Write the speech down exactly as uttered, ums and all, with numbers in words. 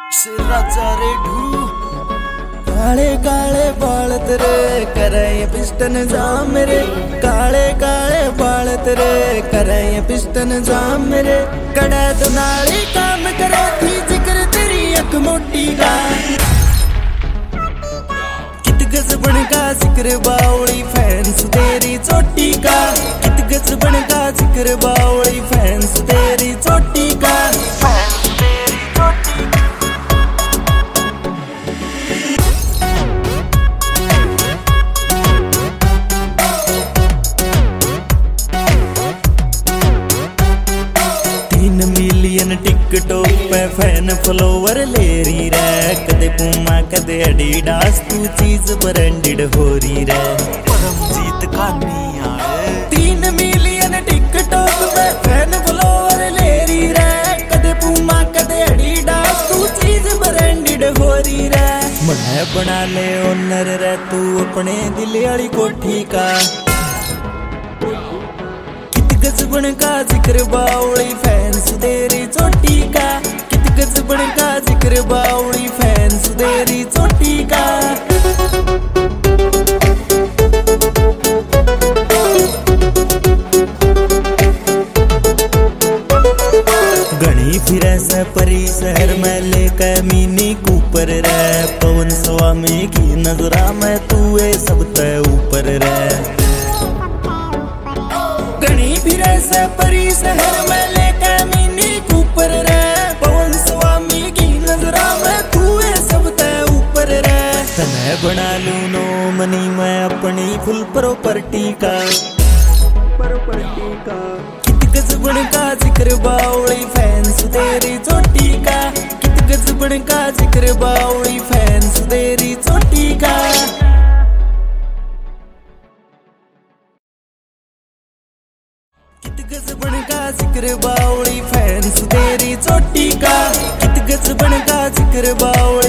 राजा रेढू काले काले बाल तेरे करे पिस्टन जाम मेरे काले काले बाल तेरे करे पिस्टन जाम मेरे कड़ा दुनाली काम करे थी जिक्र तेरी अख मोटी का कित गज बन का जिक्र बावली फैंस तेरी चोटी का कित गज बन का जिक्र बावली फैंस तेरी चोटी का टिकटॉक पे फैन फॉलोवर ले रही रे कदे पूमा कदे एडिडास तू चीज ब्रांडेड हो रही रे परमजीत का निया तीन मिलियन टिकटॉक पे फैन फॉलोवर ले रही रे कदे पूमा कदे एडिडास तू चीज ब्रांडेड हो रही रे मैं बना ले ओनर रे तू अपने दिल वाली कोठी का गजबन का जिक्र बावली फैंस तेरी चोटी का कित गजबन का जिक्र बावली फैंस तेरी चोटी का घनी फिरे से परी शहर में लेकर मिनी कूपर रे पवन स्वामी की नजरा में तू सबसे ऊपर रे घनी फिरे से परी शहर में लेकर मिनी कूपर रे पवन स्वामी की नजरा में तू सबसे ऊपर रे तने बना लू नो मनी मैं अपनी फुल प्रॉपर्टी का प्रॉपर्टी का कित गजबन का जिक्र बावली फैंस तेरी चोटी का कित गजबन का जिक्र बावली फैंस तेरी चोटी का कित गजबन का जिक्र बावली फैंस तेरी चोटी का कित गजबन का जिक्र बावली